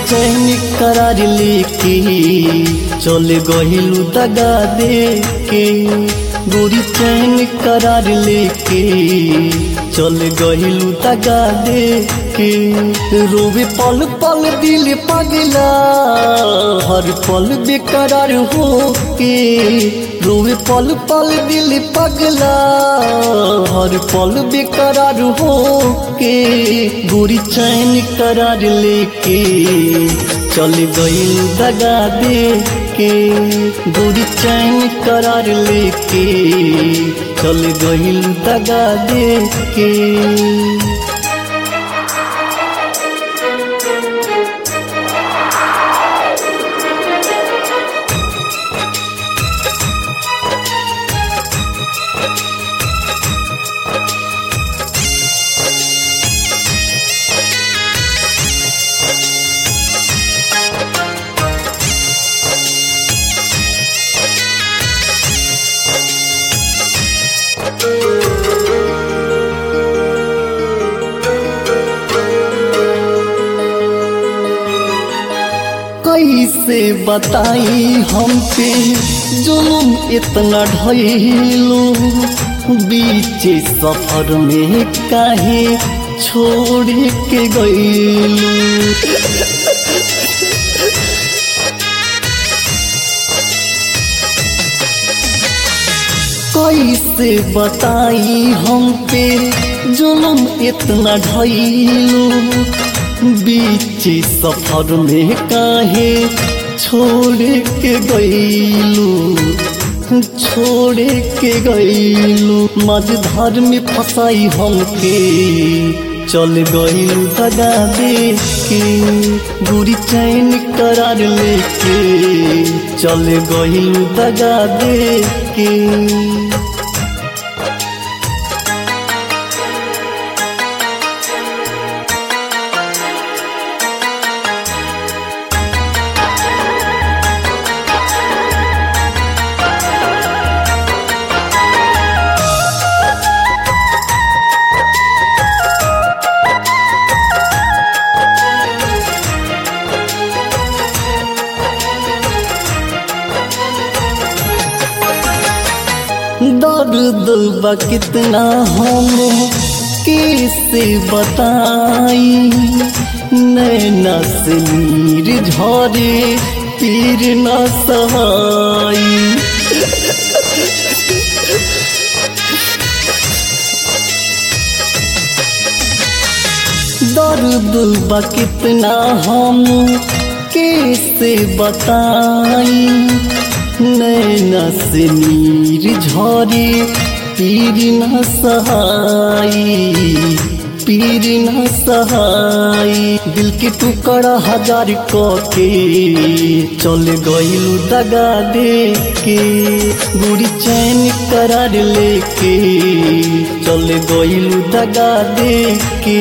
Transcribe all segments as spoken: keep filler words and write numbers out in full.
चैन करार लेके चल गइलू दगा दे के। गोरी चैन करार लेके चल गइलू दगा दे के। रोवे पल पल दिल पगला हर पल बेकरार हो के। रोवे पल पल दिल पगला हर पल बेकरार हो के। गोरी चैन करार लेके चल गइलू दगा दे के। गोरी चैन करार लेके चल गइलू दगा दे के। कैसे बताई हम पे जुल्म इतना ढैलो। बीच सफर में काहे छोड़ के गइलू। कैसे बताई हम पे जुल्म इतना ढैलो। बीच सफर में काहे छोड़ के गइलू। छोड़ के गइलू मझधार में फसाई हमके चल गइलू दगा दे के। गोरी चैन करार लेके चल गइलू दगा दे के। दर्द बा कितना हम कैसे बताई। नैना से नीर झरे पीर न सहाई। दर्द बा कितना हम कैसे बताई। नैना से नीर झरे पीर न सहाई। पीर न सहाई दिल के टुकड़ा हजार के चल गइलू दगा दे के। गोरी चैन करार लेके चल गइलू दगा दे के।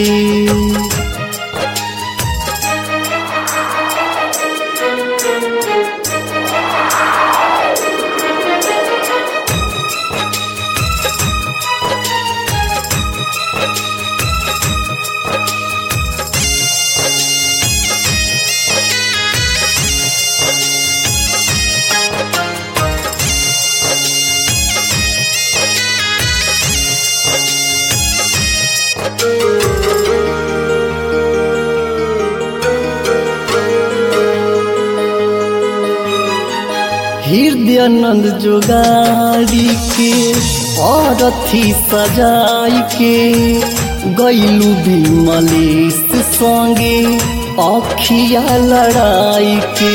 हृदयानंद जोगारी के औरथी सजाई के। गइलू भी मलेश संगे अखिया लड़ाई के।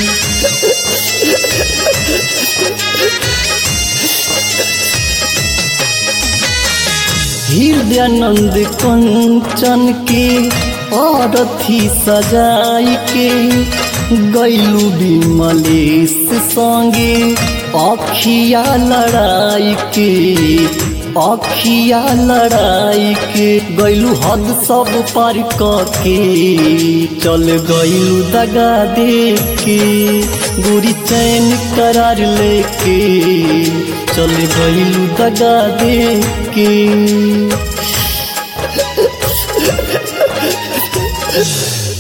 हृदयानंद कंचन के औरथी सजाई के। गइलू भी मलेश संगे अखिया लड़ाई के। अखिया लड़ाई के गइलू हद सब पार के चल गइलू दगा दे के। गोरी चैन करार लेके चल गइलू दगा दे के।